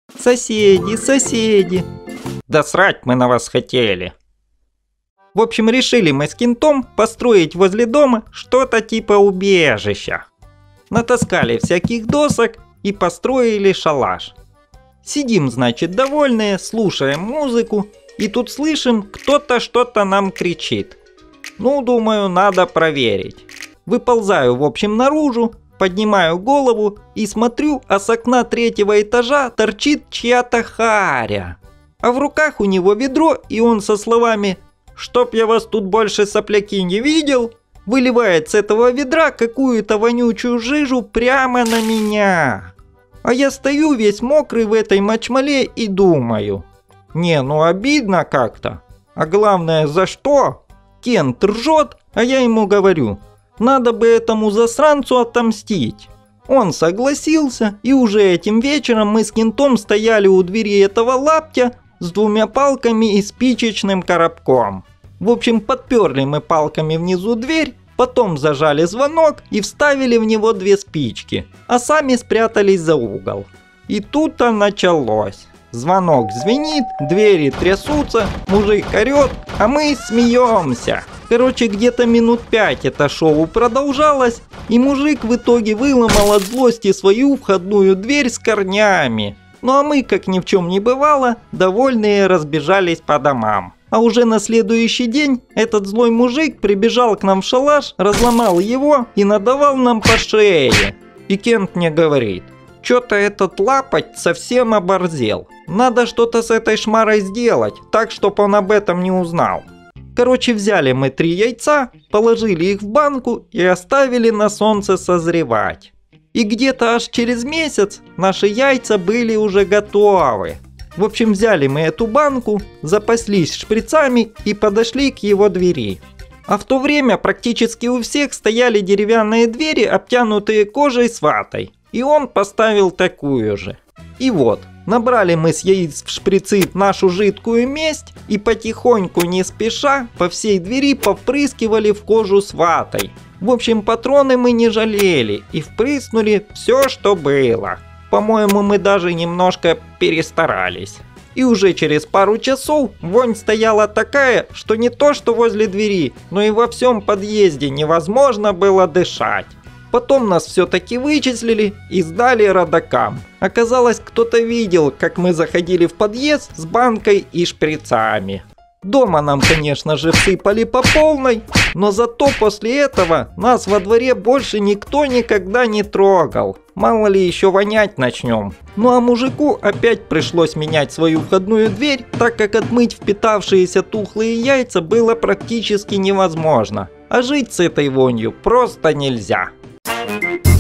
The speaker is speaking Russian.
Соседи, соседи. Да срать мы на вас хотели. В общем, решили мы с кентом построить возле дома что-то типа убежища. Натаскали всяких досок и построили шалаш. Сидим, значит, довольные, слушаем музыку, и тут слышим, кто-то что-то нам кричит. Ну, думаю, надо проверить. Выползаю, в общем, наружу, поднимаю голову и смотрю, а с окна 3-го этажа торчит чья-то харя. А в руках у него ведро, и он со словами «Чтоб я вас тут больше, сопляки, не видел», выливает с этого ведра какую-то вонючую жижу прямо на меня. А я стою весь мокрый в этой мочмале и думаю. Не, ну обидно как-то. А главное, за что? Кент ржет, а я ему говорю, надо бы этому засранцу отомстить. Он согласился, и уже этим вечером мы с кентом стояли у двери этого лаптя с 2 палками и спичечным коробком. В общем, подперли мы палками внизу дверь, потом зажали звонок и вставили в него 2 спички, а сами спрятались за угол. И тут-то началось. Звонок звенит, двери трясутся, мужик орет, а мы смеемся. Короче, где-то минут 5 это шоу продолжалось, и мужик в итоге выломал от злости свою входную дверь с корнями. Ну а мы, как ни в чем не бывало, довольные разбежались по домам. А уже на следующий день этот злой мужик прибежал к нам в шалаш, разломал его и надавал нам по шее. И Кент мне говорит, что-то этот лапоть совсем оборзел. Надо что-то с этой шмарой сделать, так, чтобы он об этом не узнал. Короче, взяли мы 3 яйца, положили их в банку и оставили на солнце созревать. И где-то аж через месяц наши яйца были уже готовы. В общем, взяли мы эту банку, запаслись шприцами и подошли к его двери. А в то время практически у всех стояли деревянные двери, обтянутые кожей с ватой. И он поставил такую же. И вот, набрали мы с яиц в шприцы нашу жидкую месть и потихоньку, не спеша, по всей двери повпрыскивали в кожу с ватой. В общем, патроны мы не жалели и впрыснули все, что было. По-моему, мы даже немножко перестарались. И уже через пару часов вонь стояла такая, что не то что возле двери, но и во всем подъезде невозможно было дышать. Потом нас все-таки вычислили и сдали родакам. Оказалось, кто-то видел, как мы заходили в подъезд с банкой и шприцами. Дома нам, конечно же, всыпали по полной, но зато после этого нас во дворе больше никто никогда не трогал. Мало ли еще вонять начнем. Ну а мужику опять пришлось менять свою входную дверь, так как отмыть впитавшиеся тухлые яйца было практически невозможно. А жить с этой вонью просто нельзя.